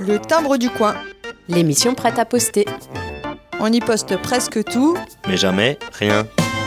Le timbre du coin. L'émission prête à poster. On y poste presque tout, mais jamais rien.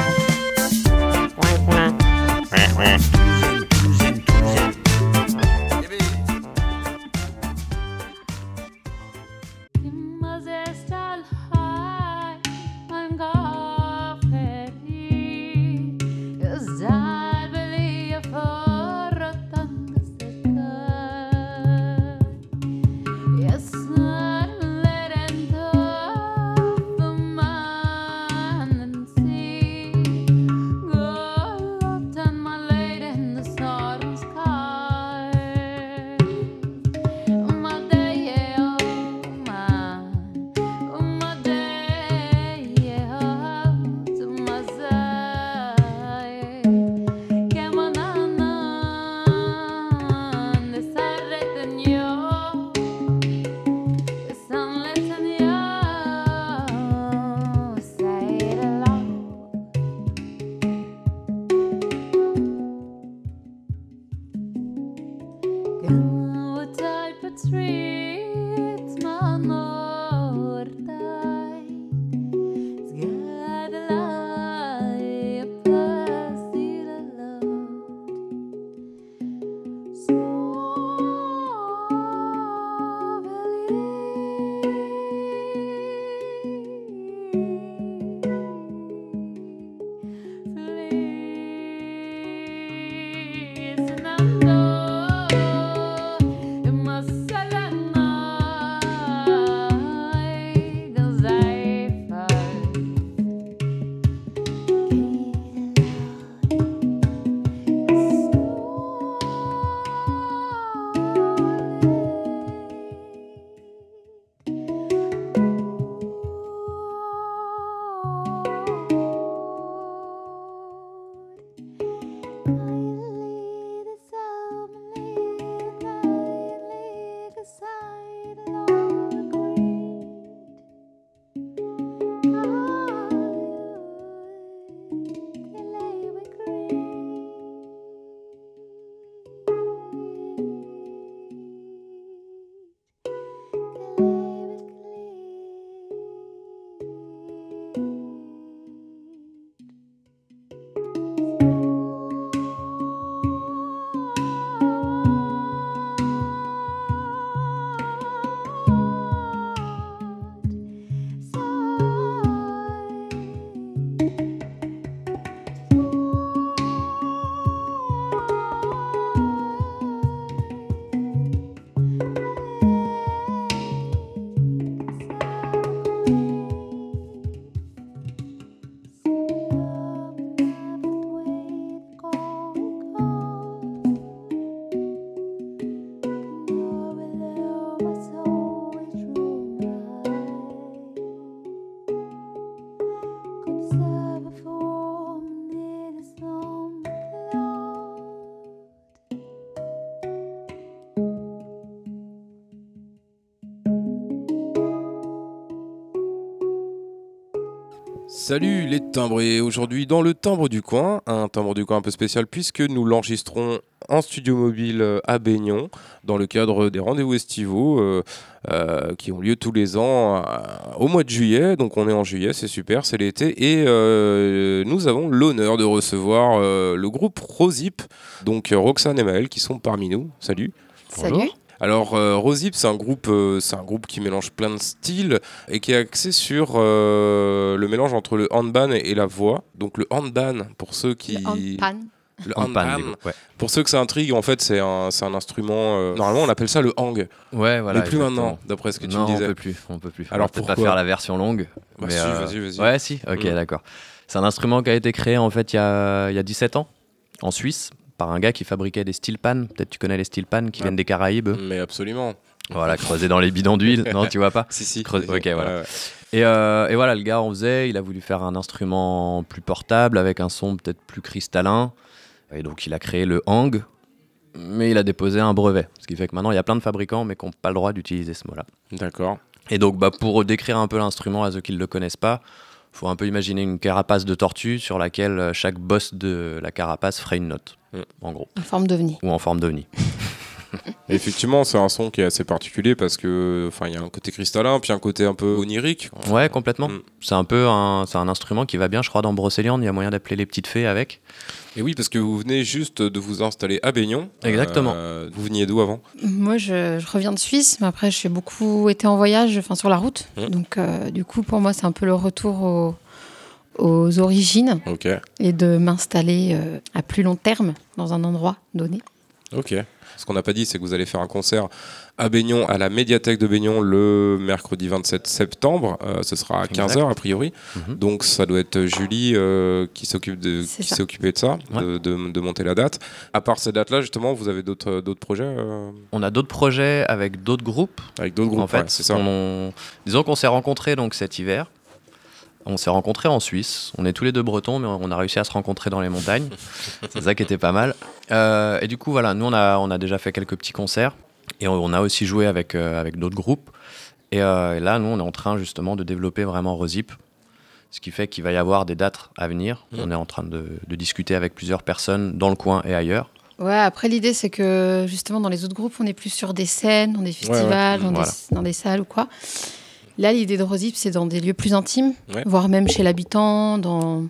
Salut les timbrés, aujourd'hui dans le timbre du coin, un timbre du coin un peu spécial puisque nous l'enregistrons en studio mobile à Baignon dans le cadre des rendez-vous estivaux qui ont lieu tous les ans au mois de juillet, donc on est en juillet, c'est super, c'est l'été et nous avons l'honneur de recevoir le groupe Rosip, donc Roxane et Maël qui sont parmi nous, salut. Salut. Bonjour. Alors Rosip c'est un groupe qui mélange plein de styles et qui est axé sur le mélange entre le handpan et la voix. Donc le handpan pour ceux qui Le handpan. Ouais. Pour ceux que ça intrigue, en fait c'est un instrument normalement on appelle ça le hang. Ouais, voilà. Mais plus maintenant d'après ce que tu me disais. On peut plus. Alors peut-être pas faire la version longue. Bah, mais si, vas-y. Ouais, si. OK, d'accord. C'est un instrument qui a été créé en fait il y a 17 ans en Suisse. Par un gars qui fabriquait des steel pans. Peut-être tu connais les steel pans qui viennent des Caraïbes. Mais absolument. Voilà, creusés dans les bidons d'huile. Non, tu vois pas. Si. Ok, voilà. Et voilà, le gars en faisait. Il a voulu faire un instrument plus portable avec un son peut-être plus cristallin. Et donc il a créé le hang. Mais il a déposé un brevet. Ce qui fait que maintenant il y a plein de fabricants mais qui n'ont pas le droit d'utiliser ce mot-là. D'accord. Et donc pour décrire un peu l'instrument à ceux qui ne le connaissent pas, il faut un peu imaginer une carapace de tortue sur laquelle chaque bosse de la carapace ferait une note, en gros. En forme d'ovni. Ou en forme d'ovni. Effectivement, c'est un son qui est assez particulier parce que, il y a un côté cristallin, puis un côté un peu onirique. Ouais, complètement. C'est un instrument qui va bien, je crois, dans Brocéliande. Il y a moyen d'appeler les petites fées avec. Et oui, parce que vous venez juste de vous installer à Baignon. Exactement. Vous veniez d'où avant ? Moi, je reviens de Suisse, mais après, j'ai beaucoup été en voyage, sur la route. Donc, du coup, pour moi, c'est un peu le retour aux origines Ok. et de m'installer à plus long terme dans un endroit donné. Ok. Ce qu'on n'a pas dit, c'est que vous allez faire un concert à Baignon, à la médiathèque de Baignon, le mercredi 27 septembre. Ce sera à 15h, a priori. Donc, ça doit être Julie qui s'est occupée de ça, Ouais. de monter la date. À part cette date-là, justement, vous avez d'autres projets On a d'autres projets avec d'autres groupes. avec d'autres groupes, En fait, ouais, c'est ça. disons qu'on s'est rencontrés donc cet hiver. On s'est rencontrés en Suisse. On est tous les deux bretons, mais on a réussi à se rencontrer dans les montagnes. C'est ça qui était pas mal. Et du coup, voilà, nous, on a déjà fait quelques petits concerts. Et on a aussi joué avec d'autres groupes. Et là, nous, on est en train justement de développer vraiment Rosip. Ce qui fait qu'il va y avoir des dates à venir. On est en train de discuter avec plusieurs personnes dans le coin et ailleurs. Ouais, après, l'idée, c'est que justement, dans les autres groupes, on est plus sur des scènes, dans des festivals, Voilà. dans des salles ou quoi. Là, l'idée de Rosip, c'est dans des lieux plus intimes, Ouais. voire même chez l'habitant. On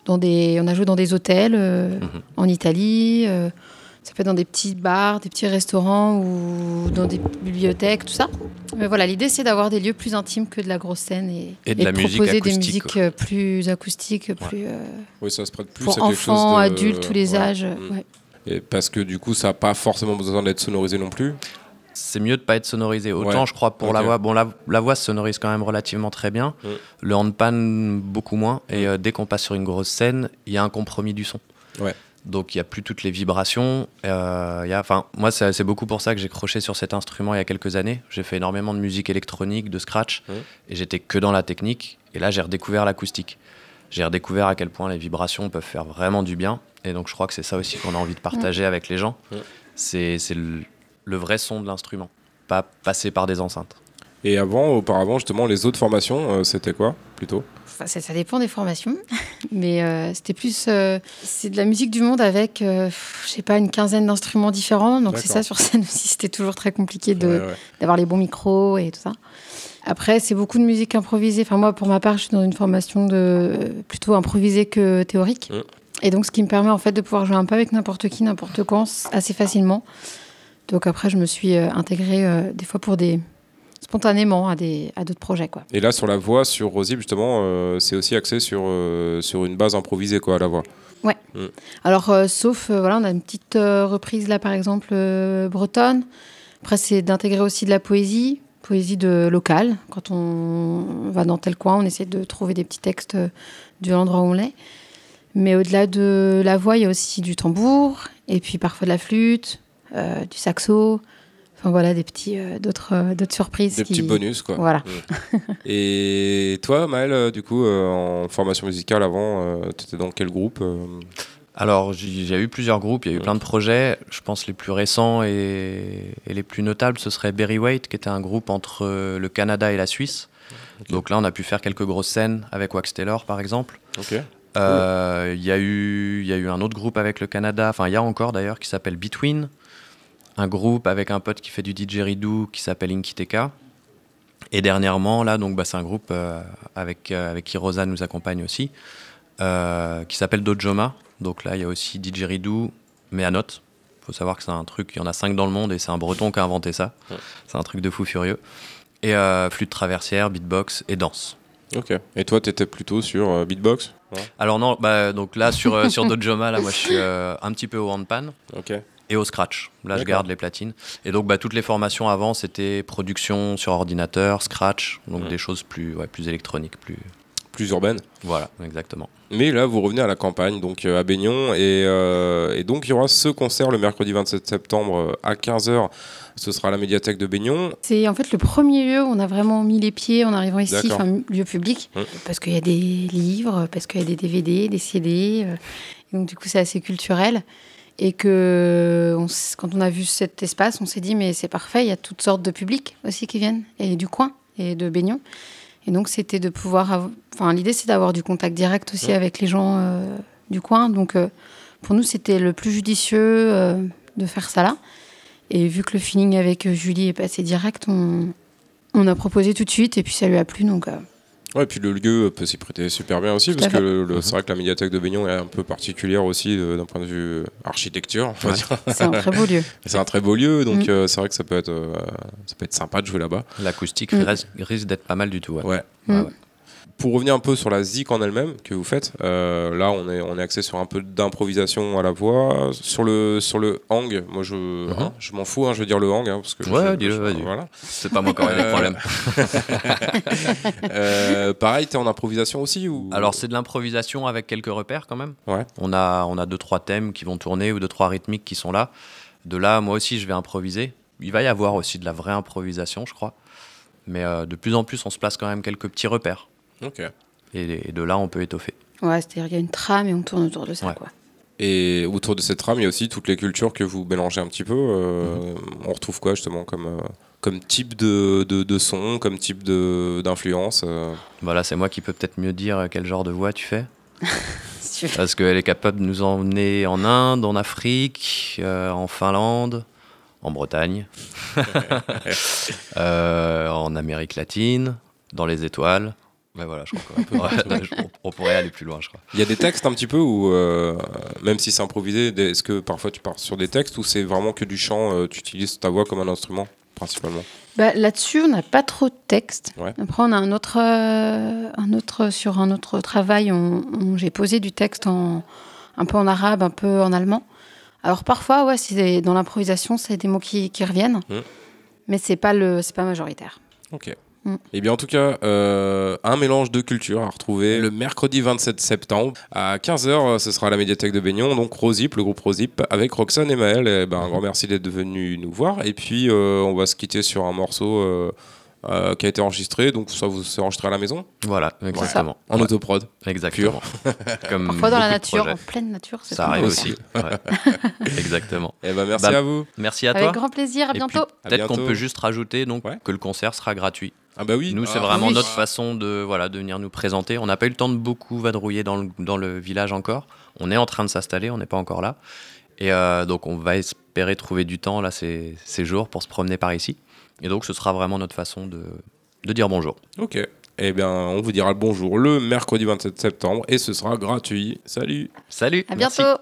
a joué dans des hôtels en Italie. Ça peut être dans des petits bars, des petits restaurants ou dans des bibliothèques, tout ça. Mais voilà, l'idée, c'est d'avoir des lieux plus intimes que de la grosse scène Et de la musique proposer des acoustique, musiques plus acoustiques, plus Oui, ça se prête plus pour à quelque chose enfants, de... adultes, tous les ouais. âges. Ouais. Et parce que du coup, ça n'a pas forcément besoin d'être sonorisé non plus. C'est mieux de pas être sonorisé. Autant, Ouais. je crois, pour Ok. la voix. Bon, la voix se sonorise quand même relativement très bien. Le handpan, beaucoup moins. Et dès qu'on passe sur une grosse scène, il y a un compromis du son. Ouais. Donc, il n'y a plus toutes les vibrations. Moi, c'est beaucoup pour ça que j'ai croché sur cet instrument il y a quelques années. J'ai fait énormément de musique électronique, de scratch. Et j'étais que dans la technique. Et là, j'ai redécouvert l'acoustique. J'ai redécouvert à quel point les vibrations peuvent faire vraiment du bien. Et donc, je crois que c'est ça aussi qu'on a envie de partager avec les gens. C'est le vrai son de l'instrument, pas passer par des enceintes. Et auparavant, justement, les autres formations, c'était quoi, plutôt ? Enfin, ça dépend des formations, mais c'était plus... c'est de la musique du monde avec, je sais pas, une quinzaine d'instruments différents. Donc c'est D'accord. ça, sur scène aussi, c'était toujours très compliqué Ouais. d'avoir les bons micros et tout ça. Après, c'est beaucoup de musique improvisée. Enfin, moi, pour ma part, je suis dans une formation plutôt improvisée que théorique. Et donc, ce qui me permet, en fait, de pouvoir jouer un peu avec n'importe qui, n'importe quand, assez facilement. Donc après, je me suis intégrée des fois spontanément à d'autres projets, quoi. Et là, sur la voix, sur Rosip, justement, c'est aussi axé sur une base improvisée, quoi, à la voix. Ouais. Alors, sauf, on a une petite reprise, là, par exemple, bretonne. Après, c'est d'intégrer aussi de la poésie locale. Quand on va dans tel coin, on essaie de trouver des petits textes de l'endroit où on est. Mais au-delà de la voix, il y a aussi du tambour, et puis parfois de la flûte, du saxo. Enfin voilà, d'autres surprises. Des petits bonus, quoi. Voilà. Et toi, Maël, du coup, en formation musicale avant, tu étais dans quel groupe Alors, j'ai eu plusieurs groupes, il y a eu plein de projets. Je pense les plus récents et les plus notables, ce serait Berry Weight, qui était un groupe entre le Canada et la Suisse. Donc là, on a pu faire quelques grosses scènes avec Wax Taylor, par exemple. Ok. Il y a eu un autre groupe avec le Canada, enfin il y a encore d'ailleurs, qui s'appelle Between. Un groupe avec un pote qui fait du didgeridoo qui s'appelle Inkiteka. Et dernièrement, là, donc, c'est un groupe avec qui Rosa nous accompagne aussi, qui s'appelle Dojoma. Donc là, il y a aussi didgeridoo, mais à notes. Il faut savoir que c'est un truc, il y en a 5 dans le monde et c'est un breton qui a inventé ça. C'est un truc de fou furieux. Et flûte traversière, beatbox et danse. Ok. Et toi, t'étais plutôt sur beatbox ? Ouais. Alors non, donc là, sur Dojoma, là, moi, je suis un petit peu au handpan. Ok. Et au scratch. Là, je D'accord. garde les platines. Et donc, toutes les formations avant, c'était production sur ordinateur, scratch, donc des choses plus électroniques, Plus urbaine. Voilà, exactement. Mais là, vous revenez à la campagne, donc à Baignon, et donc il y aura ce concert le mercredi 27 septembre à 15h. Ce sera à la médiathèque de Baignon. C'est en fait le premier lieu où on a vraiment mis les pieds en arrivant ici, D'accord. lieu public, parce qu'il y a des livres, parce qu'il y a des DVD, des CD. Et donc, du coup, c'est assez culturel. Et que quand on a vu cet espace, on s'est dit, mais c'est parfait, il y a toutes sortes de publics aussi qui viennent, et du coin, et de Baignon. Et donc, c'était de pouvoir... l'idée, c'est d'avoir du contact direct aussi avec les gens du coin. Donc, pour nous, c'était le plus judicieux de faire ça là. Et vu que le feeling avec Julie est passé direct, on a proposé tout de suite et puis ça lui a plu. Donc, Ouais, et puis le lieu peut s'y prêter super bien aussi, Tout parce à que c'est vrai que la médiathèque de Baignon est un peu particulière aussi d'un point de vue architecture. On va dire. c'est un très beau lieu. C'est un très beau lieu, donc c'est vrai que ça peut être sympa de jouer là-bas. L'acoustique risque d'être pas mal du tout. Ouais. Ouais. Mm. Ouais. Pour revenir un peu sur la zik en elle-même que vous faites, là on est axé sur un peu d'improvisation à la voix, sur le hang. Moi je m'en fous, je veux dire le hang, parce que Dis-le, vas-y. voilà. C'est pas moi qui aurais des problèmes. Pareil, t'es en improvisation aussi ou... Alors c'est de l'improvisation avec quelques repères quand même. Ouais. On a 2-3 thèmes qui vont tourner ou 2-3 rythmiques qui sont là. De là, moi aussi je vais improviser. Il va y avoir aussi de la vraie improvisation, je crois. Mais de plus en plus on se place quand même quelques petits repères. Ok. Et de là on peut étoffer. Ouais, c'est-à-dire qu'il y a une trame et on tourne autour de ça. Ouais. Quoi. Et autour de cette trame, il y a aussi toutes les cultures que vous mélangez un petit peu. On retrouve quoi justement comme type de son, comme type d'influence Voilà, c'est moi qui peux peut-être mieux dire quel genre de voix tu fais. Si tu veux. Parce qu'elle est capable de nous emmener en Inde, en Afrique, en Finlande, en Bretagne, en Amérique latine, dans les étoiles. Mais voilà, je crois on pourrait aller plus loin, je crois. Il y a des textes un petit peu où, même si c'est improvisé, est-ce que parfois tu pars sur des textes ou c'est vraiment que du chant, tu utilises ta voix comme un instrument principalement? Là-dessus, on n'a pas trop de texte. Ouais. Après, on a sur un autre travail, j'ai posé du texte un peu en arabe, un peu en allemand. Alors parfois, ouais, dans l'improvisation, c'est des mots qui reviennent, mais c'est pas majoritaire. Ok. Et bien en tout cas, un mélange de cultures à retrouver le mercredi 27 septembre à 15h, ce sera à la médiathèque de Baignon, donc Rosip, le groupe Rosip, avec Roxane et Maël. Et un grand merci d'être venus nous voir. Et puis on va se quitter sur un morceau qui a été enregistré, donc ça vous s'est enregistré à la maison, Voilà, exactement. en autoprod. Exactement. Comme Parfois dans la beaucoup de nature, projets. en pleine nature, c'est Ça sympa arrive aussi. Ouais. Exactement. Et merci à vous. Merci à Avec toi. grand plaisir, à Et bientôt. puis, peut-être À qu'on bientôt. peut juste rajouter donc, Ouais. que le concert sera gratuit. Ah bah oui. Nous, c'est vraiment oui. notre façon de venir nous présenter. On n'a pas eu le temps de beaucoup vadrouiller dans le village encore. On est en train de s'installer, on n'est pas encore là. Et donc, on va espérer trouver du temps là, ces jours pour se promener par ici. Et donc, ce sera vraiment notre façon de dire bonjour. Ok. Eh bien, on vous dira le bonjour le mercredi 27 septembre et ce sera gratuit. Salut. Salut. À merci. bientôt.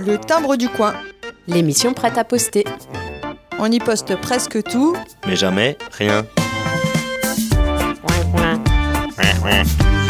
Le timbre du coin. L'émission prête à poster. On y poste presque tout. Mais jamais rien.